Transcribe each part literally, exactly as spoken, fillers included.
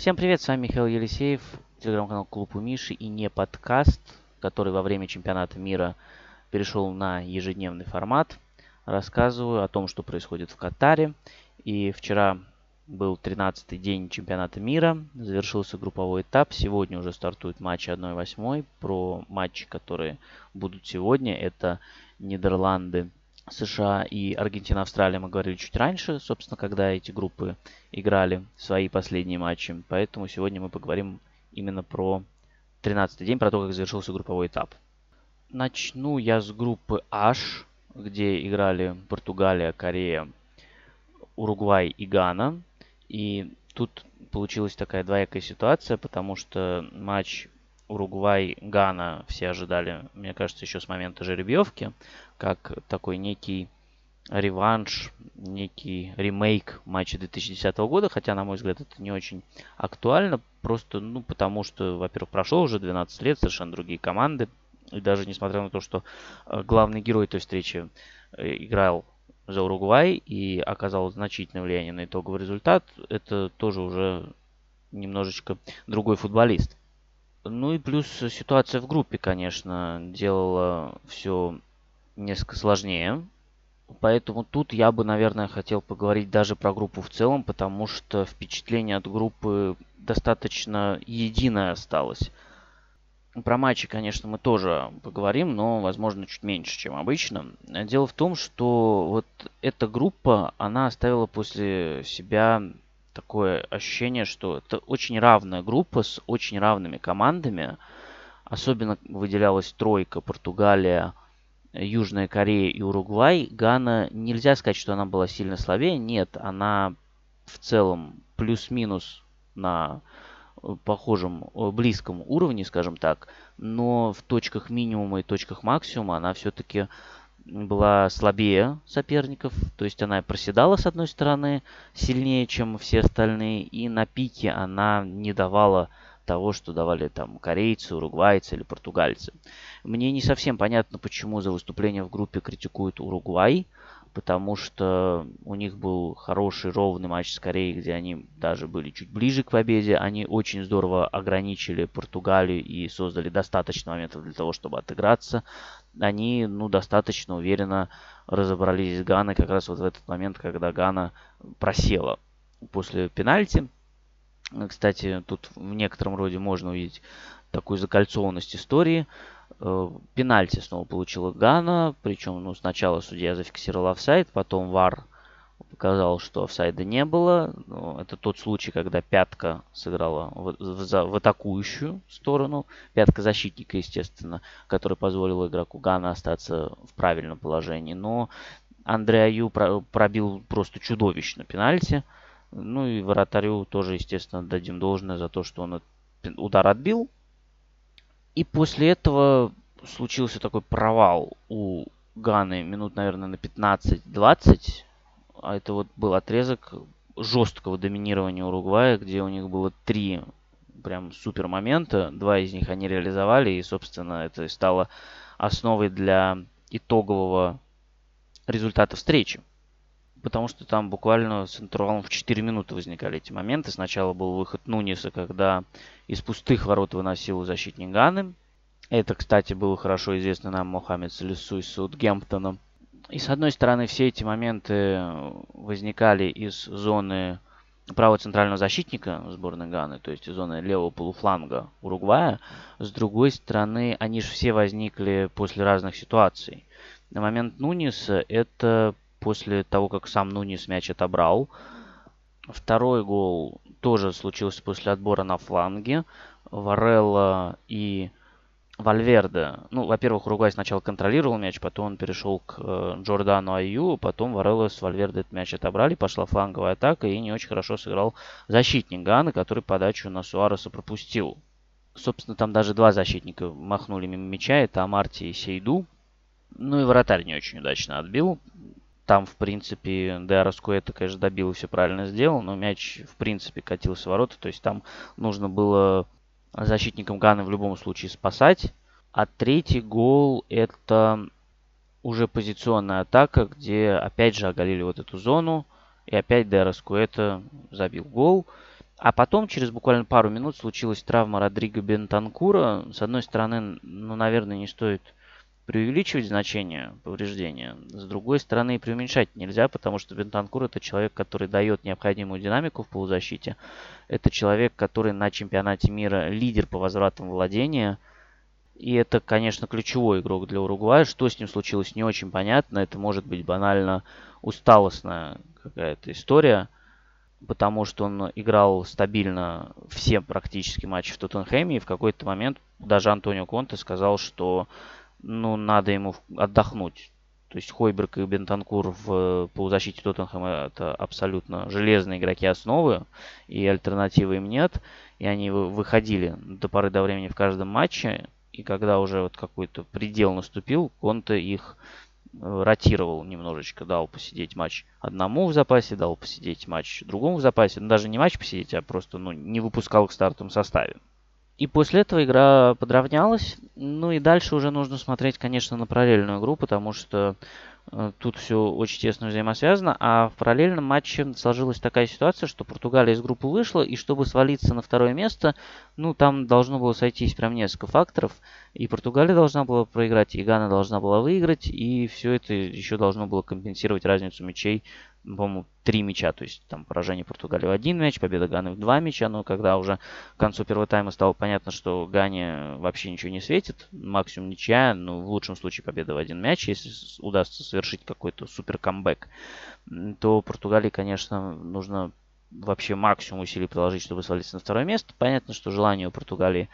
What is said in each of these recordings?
Всем привет, с вами Михаил Елисеев, телеграм-канал Клуб у Миши и не подкаст, который во время чемпионата мира перешел на ежедневный формат. Рассказываю о том, что происходит в Катаре. И вчера был тринадцатый день чемпионата мира, завершился групповой этап. Сегодня уже стартует матч одна восьмая. Про матчи, которые будут сегодня, это Нидерланды, США и Аргентина, Австралия, мы говорили чуть раньше, собственно, когда эти группы играли свои последние матчи. Поэтому сегодня мы поговорим именно про тринадцатый день, про то, как завершился групповой этап. Начну я с группы H, где играли Португалия, Корея, Уругвай и Гана. И тут получилась такая двоякая ситуация, потому что матч Уругвай-Гана все ожидали, мне кажется, еще с момента жеребьевки, как такой некий реванш, некий ремейк матча две тысячи десятого года, хотя, на мой взгляд, это не очень актуально, просто, ну, потому что, во-первых, прошло уже двенадцать лет, совершенно другие команды, и даже несмотря на то, что главный герой той встречи играл за Уругвай и оказал значительное влияние на итоговый результат, это тоже уже немножечко другой футболист. Ну и плюс ситуация в группе, конечно, делала все несколько сложнее. Поэтому тут я бы, наверное, хотел поговорить даже про группу в целом, потому что впечатление от группы достаточно единое осталось. Про матчи, конечно, мы тоже поговорим, но, возможно, чуть меньше, чем обычно. Дело в том, что вот эта группа, она оставила после себя такое ощущение, что это очень равная группа с очень равными командами. Особенно выделялась тройка: Португалия, Южная Корея и Уругвай. Гана, нельзя сказать, что она была сильно слабее. Нет, она в целом плюс-минус на похожем, близком уровне, скажем так. Но в точках минимума и точках максимума она все-таки была слабее соперников. То есть она проседала, с одной стороны, сильнее, чем все остальные. И на пике она не давала того, что давали там корейцы, уругвайцы или португальцы. Мне не совсем понятно, почему за выступление в группе критикуют Уругвай, потому что у них был хороший ровный матч с Кореей, где они даже были чуть ближе к победе. Они очень здорово ограничили Португалию и создали достаточно моментов для того, чтобы отыграться. Они, ну, достаточно уверенно разобрались с Ганой как раз вот в этот момент, когда Гана просела после пенальти. Кстати, тут в некотором роде можно увидеть такую закольцованность истории. Пенальти снова получила Гана, причем, ну, сначала судья зафиксировал офсайд, потом ВАР показал, что офсайда не было. Ну, это тот случай, когда пятка сыграла в, в, в атакующую сторону, пятка защитника, естественно, которая позволила игроку Гана остаться в правильном положении. Но Андре Аю пробил просто чудовищно пенальти. Ну и вратарю тоже, естественно, дадим должное за то, что он удар отбил. И после этого случился такой провал у Ганы минут, наверное, на пятнадцать-двадцать. А это вот был отрезок жесткого доминирования Уругвая, где у них было три прям супер момента. Два из них они реализовали, и, собственно, это стало основой для итогового результата встречи. Потому что там буквально с интервалом в четыре минуты возникали эти моменты. Сначала был выход Нуниса, когда из пустых ворот выносил защитник Ганы. Это, кстати, было хорошо известно нам Мохаммед Салису из Саутгемптона. И с одной стороны, все эти моменты возникали из зоны правого центрального защитника сборной Ганы, то есть из зоны левого полуфланга Уругвая. С другой стороны, они же все возникли после разных ситуаций. На момент Нуниса это после того, как сам Нунис мяч отобрал. Второй гол тоже случился после отбора на фланге. Варелла и Вальверде. Ну, во-первых, Уругвай сначала контролировал мяч, потом он перешел к э, Джордану Аю, потом Варелла с Вальверде этот мяч отобрали, пошла фланговая атака, и не очень хорошо сыграл защитник Ганы, который подачу на Суареса пропустил. Собственно, там даже два защитника махнули мимо мяча, это Амарти и Сейду. Ну и вратарь не очень удачно отбил. Там, в принципе, Де Араскуэта, конечно, добил и все правильно сделал, но мяч, в принципе, катился в ворота. То есть там нужно было защитникам Ганы в любом случае спасать. А третий гол — это уже позиционная атака, где опять же оголили вот эту зону. И опять Де Араскуэта забил гол. А потом, через буквально пару минут, случилась травма Родриго Бентанкура. С одной стороны, ну, наверное, не стоит преувеличивать значение повреждения. С другой стороны, и преуменьшать нельзя, потому что Бентанкур это человек, который дает необходимую динамику в полузащите. Это человек, который на чемпионате мира лидер по возвратам владения. И это, конечно, ключевой игрок для Уругвая. Что с ним случилось, не очень понятно. Это может быть банально усталостная какая-то история, потому что он играл стабильно все практически матчи в Тоттенхэме. И в какой-то момент даже Антонио Конте сказал, что ну, надо ему отдохнуть. То есть Хойберг и Бентанкур в полузащите Тоттенхэма это абсолютно железные игроки основы, и альтернативы им нет. И они выходили до поры до времени в каждом матче. И когда уже вот какой-то предел наступил, Конте их ротировал немножечко, дал посидеть матч одному в запасе, дал посидеть матч другому в запасе. Ну, даже не матч посидеть, а просто ну, не выпускал их в стартовом составе. И после этого игра подравнялась. Ну и дальше уже нужно смотреть, конечно, на параллельную игру, потому что э, тут все очень тесно взаимосвязано. А в параллельном матче сложилась такая ситуация, что Португалия из группы вышла, и чтобы свалиться на второе место, ну там должно было сойтись прям несколько факторов. И Португалия должна была проиграть, и Гана должна была выиграть, и все это еще должно было компенсировать разницу мячей, по-моему, три мяча, то есть там поражение Португалии в один мяч, победа Ганы в два мяча, но когда уже к концу первого тайма стало понятно, что Гане вообще ничего не светит, максимум ничья, ну в лучшем случае победа в один мяч, если удастся совершить какой-то супер камбэк, то Португалии, конечно, нужно вообще максимум усилий приложить, чтобы свалиться на второе место. Понятно, что желания у Португалии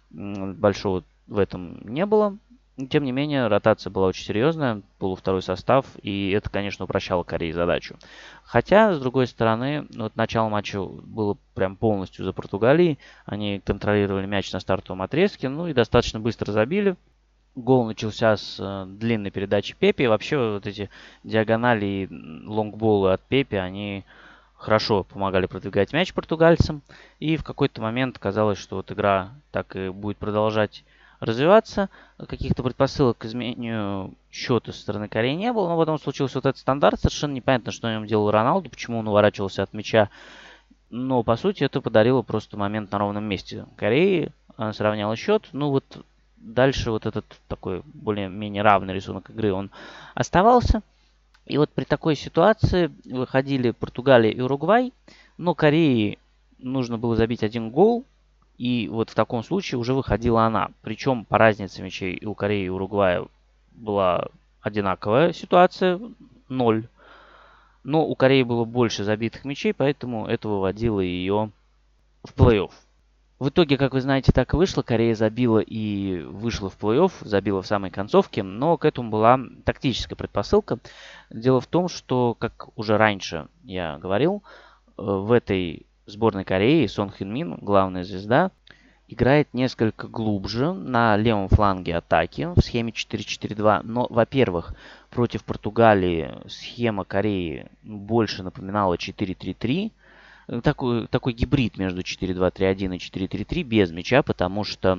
большого в этом не было. Тем не менее, ротация была очень серьезная, полувторой состав, и это, конечно, упрощало Корее задачу. Хотя, с другой стороны, вот начало матча было прям полностью за Португалией. Они контролировали мяч на стартовом отрезке, ну и достаточно быстро забили. Гол начался с э, длинной передачи Пепе. И вообще вот эти диагонали и лонгболы от Пепе, они хорошо помогали продвигать мяч португальцам. И в какой-то момент казалось, что вот игра так и будет продолжать развиваться. Каких-то предпосылок к изменению счета со стороны Кореи не было. Но потом случился вот этот стандарт. Совершенно непонятно, что на нем делал Роналду, почему он уворачивался от мяча. Но, по сути, это подарило просто момент на ровном месте Кореи. Она сравняла счет. Ну вот дальше вот этот такой более-менее равный рисунок игры, он оставался. И вот при такой ситуации выходили Португалия и Уругвай. Но Корее нужно было забить один гол. И вот в таком случае уже выходила она. Причем по разнице мячей и у Кореи, и у Уругвая была одинаковая ситуация, ноль. Но у Кореи было больше забитых мячей, поэтому это выводило ее в плей-офф. В итоге, как вы знаете, так и вышло. Корея забила и вышла в плей-офф, забила в самой концовке, но к этому была тактическая предпосылка. Дело в том, что, как уже раньше я говорил, в этой сборной Кореи Сон Хин Мин, главная звезда, играет несколько глубже на левом фланге атаки в схеме четыре четыре два. Но, во-первых, против Португалии схема Кореи больше напоминала четыре три три. Такой, такой гибрид между четыре два три один и четыре три три без мяча, потому что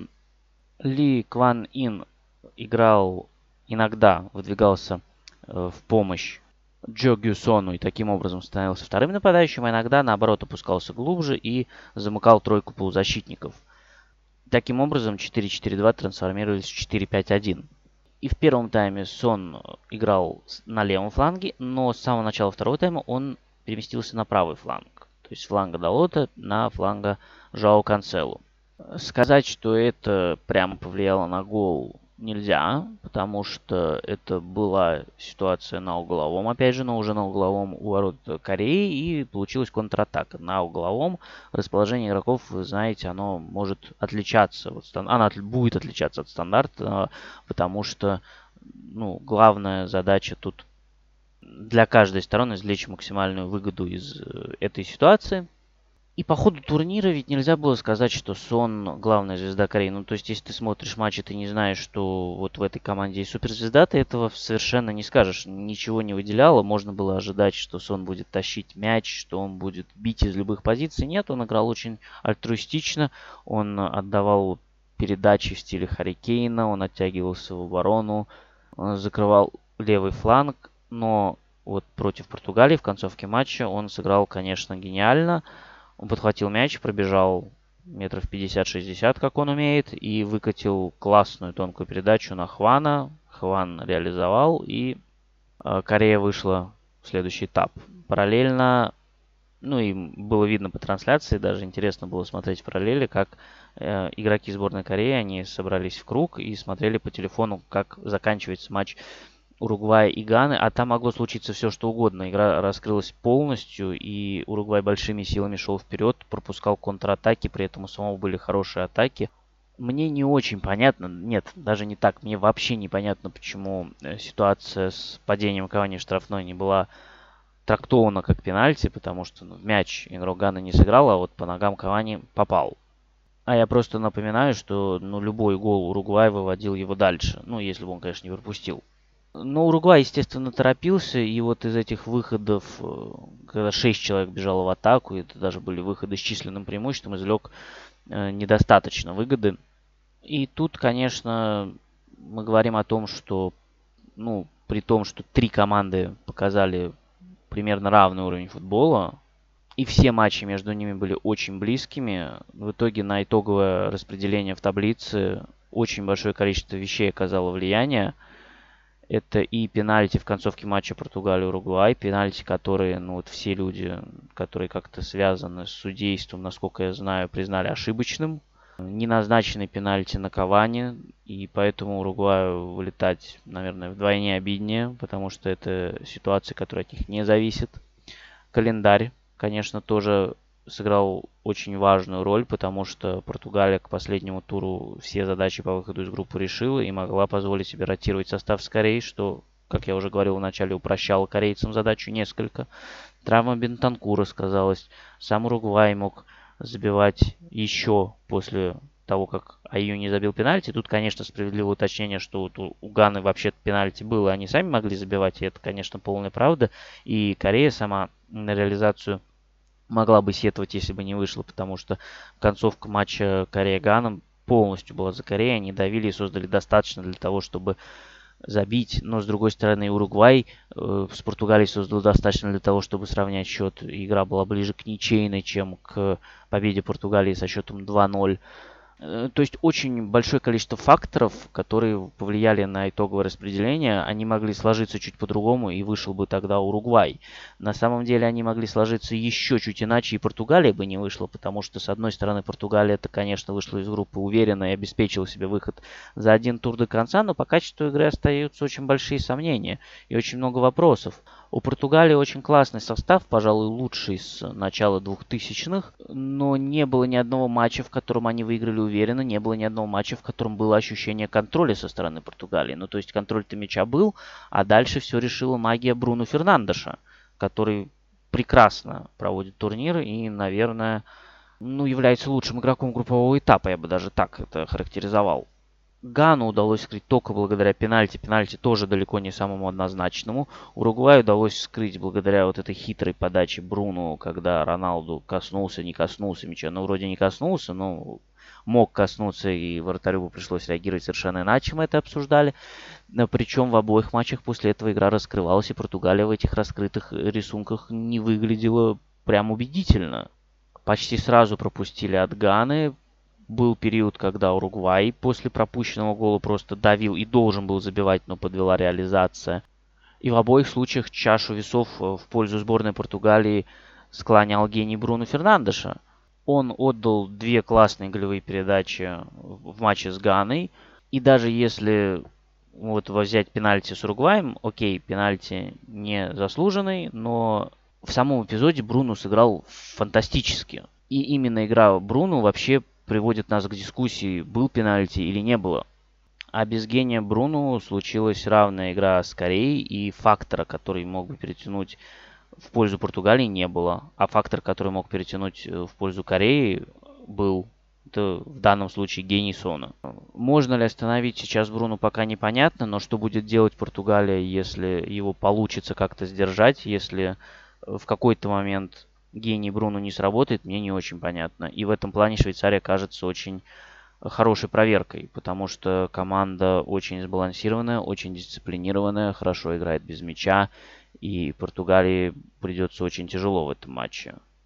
Ли Кван Ин играл иногда, выдвигался в помощь Джо Гюсону и таким образом становился вторым нападающим, а иногда, наоборот, опускался глубже и замыкал тройку полузащитников. Таким образом, четыре четыре два трансформировались в четыре пять один. И в первом тайме Сон играл на левом фланге, но с самого начала второго тайма он переместился на правый фланг. То есть с фланга Далота на фланга Жао Канцелу. Сказать, что это прямо повлияло на гол, нельзя, потому что это была ситуация на угловом, опять же, но уже на угловом у ворот Кореи, и получилась контратака. На угловом расположение игроков, вы знаете, оно может отличаться, оно будет отличаться от стандарта, потому что ну, главная задача тут для каждой стороны извлечь максимальную выгоду из этой ситуации. И по ходу турнира ведь нельзя было сказать, что Сон главная звезда Кореи. Ну, то есть, если ты смотришь матч, и ты не знаешь, что вот в этой команде есть суперзвезда, ты этого совершенно не скажешь. Ничего не выделяло. Можно было ожидать, что Сон будет тащить мяч, что он будет бить из любых позиций. Нет, он играл очень альтруистично. Он отдавал передачи в стиле Харри Кейна, он оттягивался в оборону, он закрывал левый фланг. Но вот против Португалии в концовке матча он сыграл, конечно, гениально. Он подхватил мяч, пробежал метров пятьдесят-шестьдесят, как он умеет, и выкатил классную тонкую передачу на Хвана. Хван реализовал, и э, Корея вышла в следующий этап. Параллельно, ну и было видно по трансляции, даже интересно было смотреть в параллели, как э, игроки сборной Кореи, они собрались в круг и смотрели по телефону, как заканчивается матч Уругвая и Ганы, а там могло случиться все, что угодно. Игра раскрылась полностью, и Уругвай большими силами шел вперед, пропускал контратаки, при этом у самого были хорошие атаки. Мне не очень понятно, нет, даже не так, мне вообще непонятно, почему ситуация с падением Кавани в штрафной не была трактована как пенальти, потому что ну, в мяч игрок Ганы не сыграл, а вот по ногам Кавани попал. А я просто напоминаю, что ну, любой гол Уругвай выводил его дальше, ну, если бы он, конечно, не пропустил. Но Уругвай, естественно, торопился, и вот из этих выходов, когда шесть человек бежало в атаку, это даже были выходы с численным преимуществом, извлек э, недостаточно выгоды. И тут, конечно, мы говорим о том, что, ну, при том, что три команды показали примерно равный уровень футбола, и все матчи между ними были очень близкими, в итоге на итоговое распределение в таблице очень большое количество вещей оказало влияние. Это и пенальти в концовке матча Португалия-Уругвай, пенальти, которые, ну вот все люди, которые как-то связаны с судейством, насколько я знаю, признали ошибочным. Неназначенный пенальти на Кавани, и поэтому Уругваю вылетать, наверное, вдвойне обиднее, потому что это ситуация, которая от них не зависит. Календарь, конечно, тоже сыграл очень важную роль, потому что Португалия к последнему туру все задачи по выходу из группы решила и могла позволить себе ротировать состав скорее, что, как я уже говорил вначале, упрощало корейцам задачу несколько. Травма Бентанкура сказалась. Сам Уругвай мог забивать еще после того, как Айю не забил пенальти. Тут, конечно, справедливое уточнение, что вот у Ганы вообще-то пенальти было, они сами могли забивать, и это, конечно, полная правда. И Корея сама на реализацию могла бы сетовать, если бы не вышло, потому что концовка матча Корея-Гана полностью была за Кореей. Они давили и создали достаточно для того, чтобы забить. Но, с другой стороны, Уругвай э, с Португалией создал достаточно для того, чтобы сравнять счет. Игра была ближе к ничейной, чем к победе Португалии со счетом два ноль. То есть очень большое количество факторов, которые повлияли на итоговое распределение, они могли сложиться чуть по-другому, и вышел бы тогда Уругвай. На самом деле они могли сложиться еще чуть иначе, и Португалия бы не вышла, потому что, с одной стороны, Португалия, это, конечно, вышла из группы уверенно и обеспечила себе выход за один тур до конца, но по качеству игры остаются очень большие сомнения и очень много вопросов. У Португалии очень классный состав, пожалуй, лучший с начала двухтысячных, но не было ни одного матча, в котором они выиграли уверенно, не было ни одного матча, в котором было ощущение контроля со стороны Португалии. Ну, то есть контроль-то мяча был, а дальше все решила магия Бруно Фернандеша, который прекрасно проводит турнир и, наверное, ну, является лучшим игроком группового этапа, я бы даже так это характеризовал. Гану удалось скрыть только благодаря пенальти. Пенальти тоже далеко не самому однозначному. Уругваю удалось скрыть благодаря вот этой хитрой подаче Бруно, когда Роналду коснулся, не коснулся мяча. Ну, вроде не коснулся, но мог коснуться, и вратарю бы пришлось реагировать совершенно иначе, мы это обсуждали. Причем в обоих матчах после этого игра раскрывалась, и Португалия в этих раскрытых рисунках не выглядела прям убедительно. Почти сразу пропустили от Ганы. Был период, когда Уругвай после пропущенного гола просто давил и должен был забивать, но подвела реализация. И в обоих случаях чашу весов в пользу сборной Португалии склонял гений Бруно Фернандеша. Он отдал две классные голевые передачи в матче с Ганой. И даже если вот взять пенальти с Уругваем, окей, пенальти не заслуженный, но в самом эпизоде Бруно сыграл фантастически. И именно игра Бруно вообще приводит нас к дискуссии, был пенальти или не было. А без гения Бруно случилась равная игра с Кореей, и фактора, который мог бы перетянуть в пользу Португалии, не было. А фактор, который мог перетянуть в пользу Кореи, был. Это в данном случае гений Сона. Можно ли остановить сейчас Бруно, пока непонятно, но что будет делать Португалия, если его получится как-то сдержать, если в какой-то момент гений Бруно не сработает, мне не очень понятно. И в этом плане Швейцария кажется очень хорошей проверкой, потому что команда очень сбалансированная, очень дисциплинированная, хорошо играет без мяча, и Португалии придется очень тяжело в этом матче.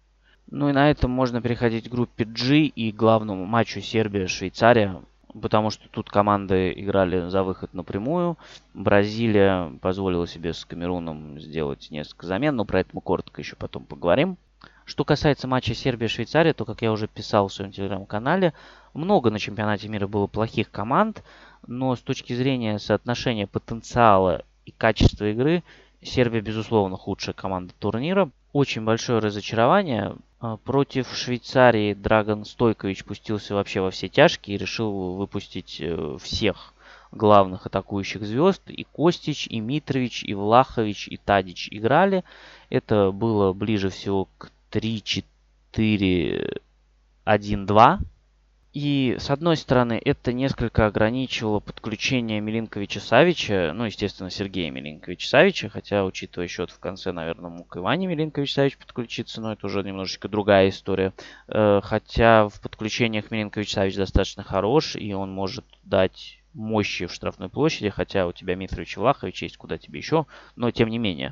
Ну и на этом можно переходить к группе G и главному матчу Сербия-Швейцария, потому что тут команды играли за выход напрямую. Бразилия позволила себе с Камеруном сделать несколько замен, но про это мы коротко еще потом поговорим. Что касается матча Сербия-Швейцария, то, как я уже писал в своем телеграм-канале, много на чемпионате мира было плохих команд, но с точки зрения соотношения потенциала и качества игры, Сербия, безусловно, худшая команда турнира. Очень большое разочарование. Против Швейцарии Драган Стойкович пустился вообще во все тяжкие и решил выпустить всех главных атакующих звезд. И Костич, и Митрович, и Влахович, и Тадич играли. Это было ближе всего к три четыре один два. И, с одной стороны, это несколько ограничивало подключение Милинковича-Савича, ну, естественно, Сергея Милинковича-Савича, хотя, учитывая счет в конце, наверное, мог и Ваня Милинкович-Савич подключиться, но это уже немножечко другая история. Хотя в подключениях Милинкович-Савич достаточно хорош, и он может дать мощи в штрафной площади, хотя у тебя Митрович и Влахович есть, куда тебе еще, но тем не менее.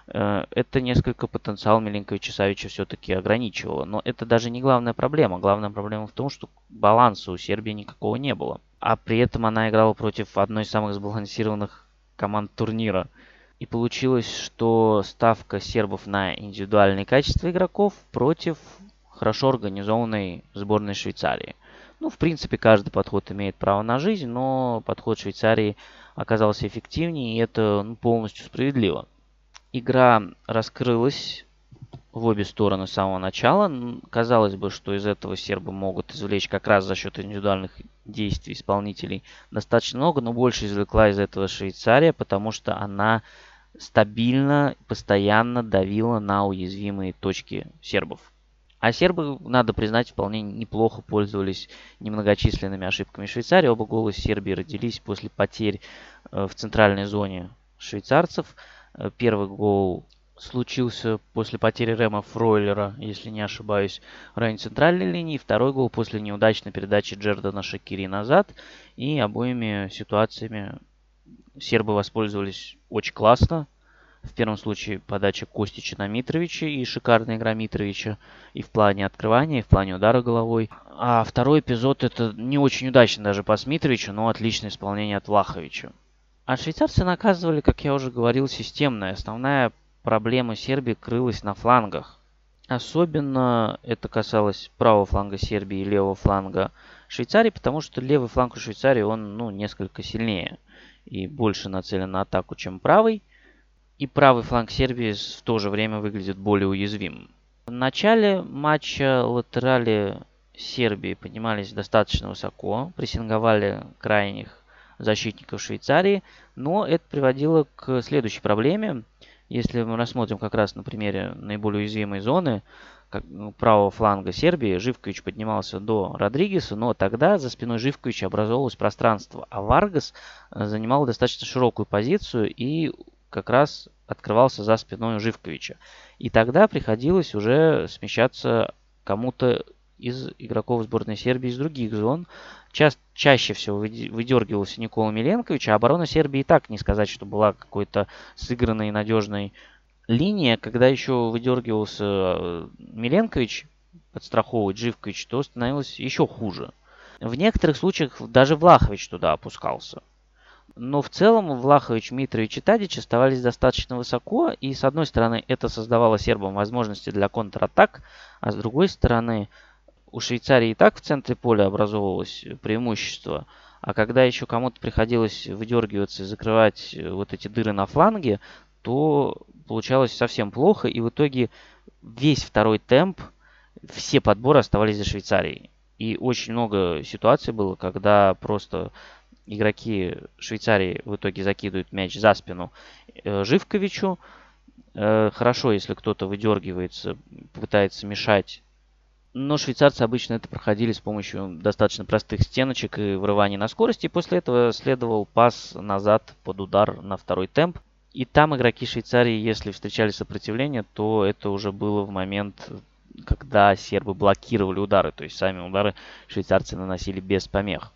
Это несколько потенциал Милинковича-Савича все-таки ограничивало. Но это даже не главная проблема. Главная проблема в том, что баланса у Сербии никакого не было. А при этом она играла против одной из самых сбалансированных команд турнира. И получилось, что ставка сербов на индивидуальные качества игроков против хорошо организованной сборной Швейцарии. Ну, в принципе, каждый подход имеет право на жизнь, но подход Швейцарии оказался эффективнее, и это ну, полностью справедливо. Игра раскрылась в обе стороны с самого начала. Казалось бы, что из этого сербы могут извлечь как раз за счет индивидуальных действий исполнителей достаточно много, но больше извлекла из этого Швейцария, потому что она стабильно, постоянно давила на уязвимые точки сербов. А сербы, надо признать, вполне неплохо пользовались немногочисленными ошибками Швейцарии. Оба гола Сербии родились после потерь в центральной зоне швейцарцев. Первый гол случился после потери Рема Фройлера, если не ошибаюсь, в районе центральной линии. Второй гол после неудачной передачи Джердана Шакири назад. И обоими ситуациями сербы воспользовались очень классно. В первом случае подача Костича на Митровича и шикарная игра Митровича и в плане открывания, и в плане удара головой. А второй эпизод это не очень удачно даже пас Митровича, но отличное исполнение от Влаховича. А швейцарцы наказывали, как я уже говорил, системно. Основная проблема Сербии крылась на флангах. Особенно это касалось правого фланга Сербии и левого фланга Швейцарии, потому что левый фланг у Швейцарии он ну, несколько сильнее и больше нацелен на атаку, чем правый. И правый фланг Сербии в то же время выглядит более уязвимым. В начале матча латерали Сербии поднимались достаточно высоко, прессинговали крайних защитников Швейцарии, но это приводило к следующей проблеме. Если мы рассмотрим как раз на примере наиболее уязвимой зоны, как, ну, правого фланга Сербии, Живкович поднимался до Родригеса, но тогда за спиной Живковича образовалось пространство, а Варгас занимал достаточно широкую позицию и как раз открывался за спиной Живковича. И тогда приходилось уже смещаться кому-то из игроков сборной Сербии из других зон. Ча- чаще всего выдергивался Никола Миленкович, а оборона Сербии и так не сказать, что была какой-то сыгранной надежной линией. Когда еще выдергивался Миленкович, подстраховывать Живкович, то становилось еще хуже. В некоторых случаях даже Влахович туда опускался. Но в целом Влахович, Митрович и Тадич оставались достаточно высоко. И с одной стороны это создавало сербам возможности для контратак, а с другой стороны у Швейцарии и так в центре поля образовывалось преимущество. А когда еще кому-то приходилось выдергиваться и закрывать вот эти дыры на фланге, то получалось совсем плохо. И в итоге весь второй темп, все подборы оставались за Швейцарией. И очень много ситуаций было, когда просто игроки Швейцарии в итоге закидывают мяч за спину Живковичу. Хорошо, если кто-то выдергивается, пытается мешать. Но швейцарцы обычно это проходили с помощью достаточно простых стеночек и вырываний на скорости. И после этого следовал пас назад под удар на второй темп. И там игроки Швейцарии, если встречали сопротивление, то это уже было в момент, когда сербы блокировали удары. То есть сами удары швейцарцы наносили без помех.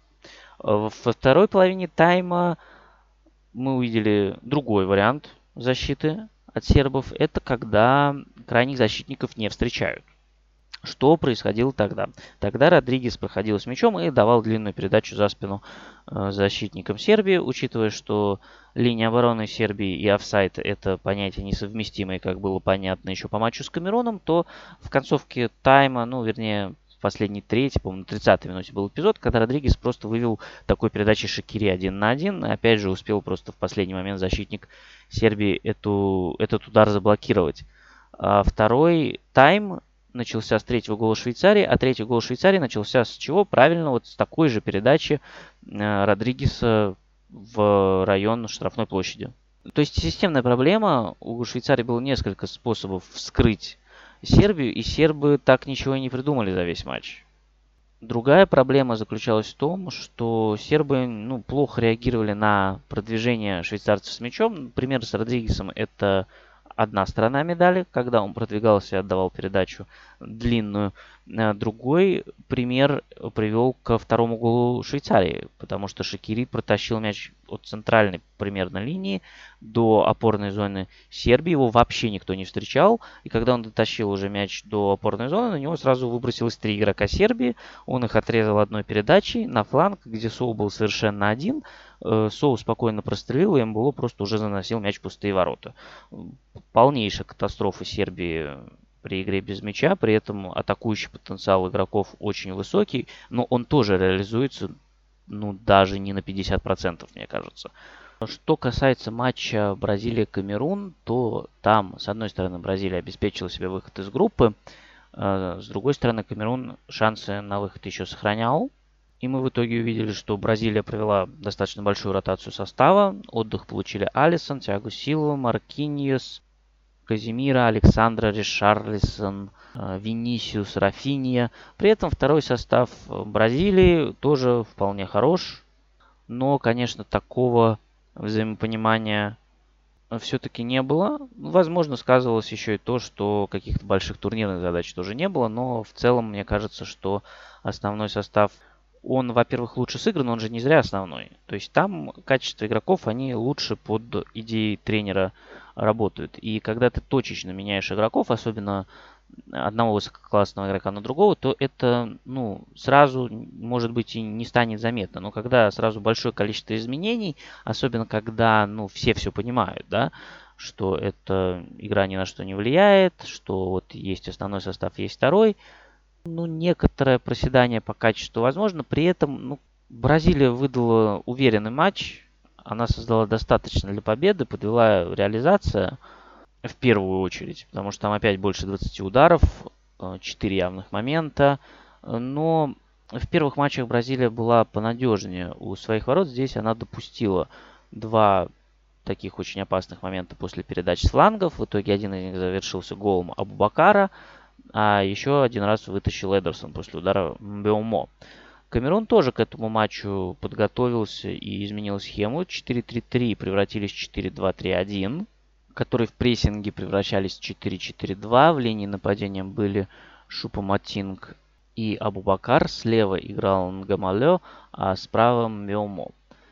Во второй половине тайма мы увидели другой вариант защиты от сербов. Это когда крайних защитников не встречают. Что происходило тогда? Тогда Родригес проходил с мячом и давал длинную передачу за спину э, защитникам Сербии, учитывая, что линия обороны Сербии и офсайд — это понятия несовместимые, как было понятно еще по матчу с Камеруном, то в концовке тайма, ну, вернее, в последней трети, по-моему, на тридцатой минуте был эпизод, когда Родригес просто вывел такой передачей Шакири один на один, и опять же успел просто в последний момент защитник Сербии эту, этот удар заблокировать. А второй тайм начался с третьего гола Швейцарии, а третий гол Швейцарии начался с чего? Правильно, вот с такой же передачи э, Родригеса в район штрафной площади. То есть системная проблема. У Швейцарии было несколько способов вскрыть Сербию, и сербы так ничего и не придумали за весь матч. Другая проблема заключалась в том, что сербы ну, плохо реагировали на продвижение швейцарцев с мячом. Пример с Родригесом — это одна сторона медали, когда он продвигался и отдавал передачу длинную. Другой пример привел ко второму голу Швейцарии, потому что Шакири протащил мяч от центральной примерно линии до опорной зоны Сербии. Его вообще никто не встречал. И когда он дотащил уже мяч до опорной зоны, на него сразу выбросилось три игрока Сербии. Он их отрезал одной передачей на фланг, где Соу был совершенно один. Соу спокойно прострелил, и Эмболо просто уже заносил мяч в пустые ворота. Полнейшая катастрофа Сербии при игре без мяча, при этом атакующий потенциал игроков очень высокий, но он тоже реализуется, ну, даже не на пятьдесят процентов, мне кажется. Что касается матча Бразилия-Камерун, то там, с одной стороны, Бразилия обеспечила себе выход из группы, с другой стороны, Камерун шансы на выход еще сохранял. И мы в итоге увидели, что Бразилия провела достаточно большую ротацию состава. Отдых получили Алисон, Тиаго Силва, Маркиньос, Казимира, Александра, Ришарлисон, Винисиус, Рафинья. При этом второй состав Бразилии тоже вполне хорош. Но, конечно, такого взаимопонимания все-таки не было. Возможно, сказывалось еще и то, что каких-то больших турнирных задач тоже не было. Но в целом, мне кажется, что основной состав, он, во-первых, лучше сыгран, он же не зря основной. То есть там качество игроков, они лучше под идеей тренера работают. И когда ты точечно меняешь игроков, особенно одного высококлассного игрока на другого, то это, ну, сразу, может быть, и не станет заметно. Но когда сразу большое количество изменений, особенно когда, ну, все все понимают, да, что эта игра ни на что не влияет, что вот есть основной состав, есть второй, ну, некоторое проседание по качеству возможно. При этом, ну, Бразилия выдала уверенный матч. Она создала достаточно для победы, подвела реализация в первую очередь, потому что там опять больше двадцати ударов, четыре явных момента. Но в первых матчах Бразилия была понадежнее у своих ворот. Здесь она допустила два таких очень опасных момента после передач с флангов. В итоге один из них завершился голом Абубакара, а еще один раз вытащил Эдерсон после удара Мбеумо. Камерун тоже к этому матчу подготовился и изменил схему. четыре три три превратились в четыре два три один, которые в прессинге превращались в четыре четыре два. В линии нападения были Шупа-Матинг и Абубакар. Слева играл Нгамалё, а справа Мбеумо.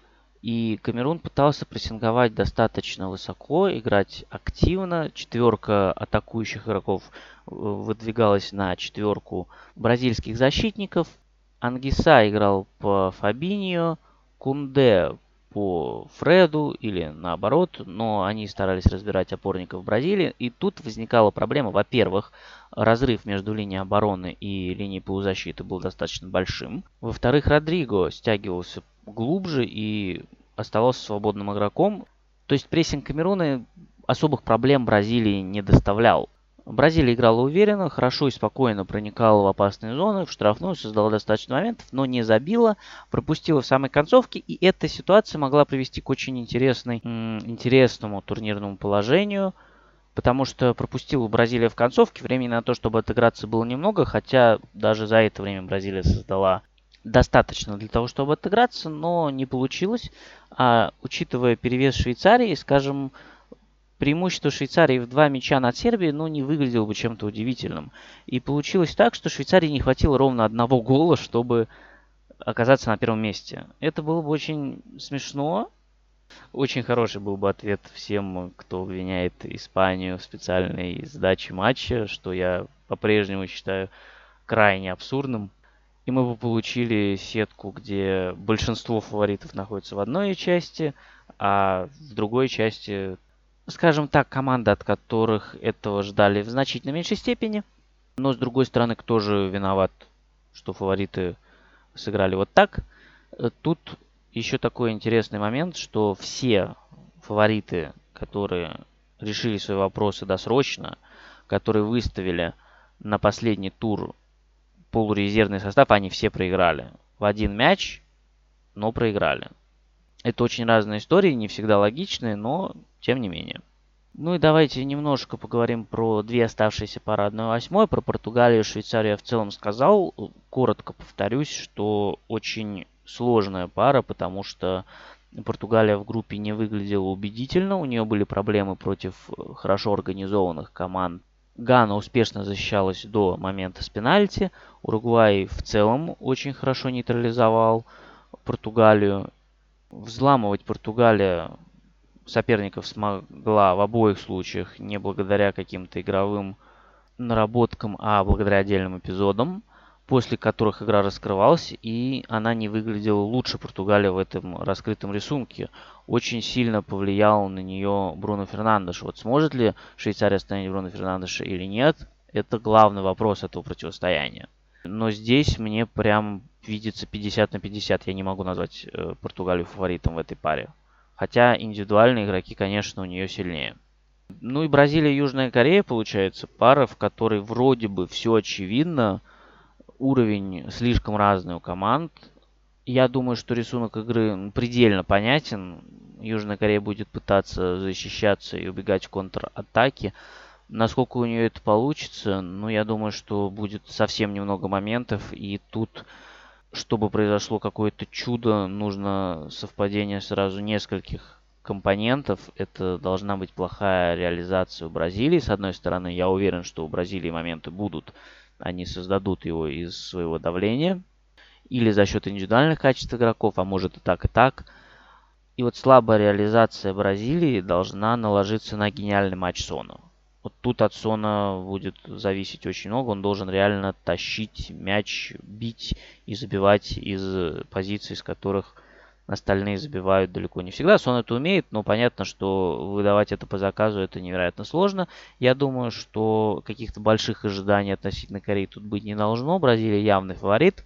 И Камерун пытался прессинговать достаточно высоко, играть активно. Четверка атакующих игроков выдвигалась на четверку бразильских защитников. Ангиса играл по Фабиньо, Кунде по Фреду или наоборот, но они старались разбирать опорников Бразилии. И тут возникала проблема. Во-первых, разрыв между линией обороны и линией полузащиты был достаточно большим. Во-вторых, Родриго стягивался глубже и оставался свободным игроком. То есть прессинг Камеруна особых проблем Бразилии не доставлял. Бразилия играла уверенно, хорошо и спокойно проникала в опасные зоны, в штрафную, создала достаточно моментов, но не забила, пропустила в самой концовке, и эта ситуация могла привести к очень интересной, интересному турнирному положению, потому что пропустила Бразилия в концовке, времени на то, чтобы отыграться, было немного, хотя даже за это время Бразилия создала достаточно для того, чтобы отыграться, но не получилось. А учитывая перевес Швейцарии, скажем, преимущество Швейцарии в два мяча над Сербией, ну, не выглядело бы чем-то удивительным. И получилось так, что Швейцарии не хватило ровно одного гола, чтобы оказаться на первом месте. Это было бы очень смешно. Очень хороший был бы ответ всем, кто обвиняет Испанию в специальной сдаче матча, что я по-прежнему считаю крайне абсурдным. И мы бы получили сетку, где большинство фаворитов находится в одной части, а в другой части, скажем так, команды, от которых этого ждали в значительно меньшей степени. Но, с другой стороны, кто же виноват, что фавориты сыграли вот так? Тут еще такой интересный момент, что все фавориты, которые решили свои вопросы досрочно, которые выставили на последний тур полурезервный состав, они все проиграли. В один мяч, но проиграли. Это очень разные истории, не всегда логичные, но тем не менее. Ну и давайте немножко поговорим про две оставшиеся пары одна восьмой. Про Португалию и Швейцарию я в целом сказал. Коротко повторюсь, что очень сложная пара, потому что Португалия в группе не выглядела убедительно. У нее были проблемы против хорошо организованных команд. Гана успешно защищалась до момента с пенальти. Уругвай в целом очень хорошо нейтрализовал Португалию. Взламывать Португалия соперников смогла в обоих случаях не благодаря каким-то игровым наработкам, а благодаря отдельным эпизодам, после которых игра раскрывалась, и она не выглядела лучше Португалии в этом раскрытом рисунке. Очень сильно повлиял на нее Бруно Фернандеш. Вот сможет ли Швейцария остановить Бруно Фернандеша или нет, это главный вопрос этого противостояния. Но здесь мне прям видится пятьдесят на пятьдесят. Я не могу назвать э, Португалию фаворитом в этой паре. Хотя индивидуальные игроки, конечно, у нее сильнее. Ну и Бразилия и Южная Корея, получается, пара, в которой вроде бы все очевидно. Уровень слишком разный у команд. Я думаю, что рисунок игры предельно понятен. Южная Корея будет пытаться защищаться и убегать в контратаке. Насколько у нее это получится, ну, я думаю, что будет совсем немного моментов. И тут, чтобы произошло какое-то чудо, нужно совпадение сразу нескольких компонентов. Это должна быть плохая реализация у Бразилии. С одной стороны, я уверен, что у Бразилии моменты будут. Они создадут его из своего давления. Или за счет индивидуальных качеств игроков, а может и так, и так. И вот слабая реализация Бразилии должна наложиться на гениальный матч Сона. Вот тут от Сона будет зависеть очень много. Он должен реально тащить мяч, бить и забивать из позиций, с которых остальные забивают далеко не всегда. Сон это умеет, но понятно, что выдавать это по заказу это невероятно сложно. Я думаю, что каких-то больших ожиданий относительно Кореи тут быть не должно. Бразилия явный фаворит.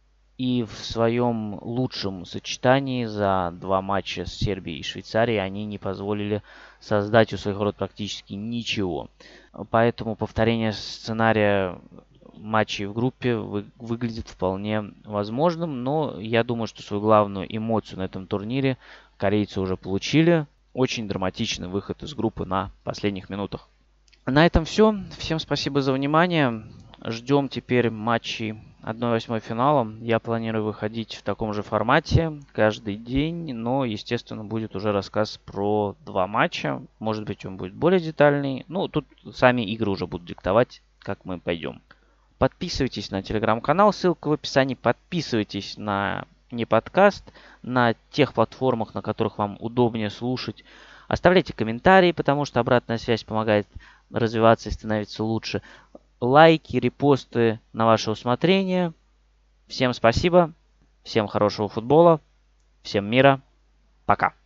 И в своем лучшем сочетании за два матча с Сербией и Швейцарией они не позволили создать у своих ворот практически ничего. Поэтому повторение сценария матчей в группе вы, выглядит вполне возможным. Но я думаю, что свою главную эмоцию на этом турнире корейцы уже получили. Очень драматичный выход из группы на последних минутах. На этом все. Всем спасибо за внимание. Ждем теперь матчей одна восьмая финала. Я планирую выходить в таком же формате каждый день, но, естественно, будет уже рассказ про два матча. Может быть, он будет более детальный. Ну, тут сами игры уже будут диктовать, как мы пойдем. Подписывайтесь на телеграм-канал, ссылка в описании. Подписывайтесь на не подкаст, на тех платформах, на которых вам удобнее слушать. Оставляйте комментарии, потому что обратная связь помогает развиваться и становиться лучше. Лайки, репосты на ваше усмотрение. Всем спасибо, всем хорошего футбола, всем мира, пока.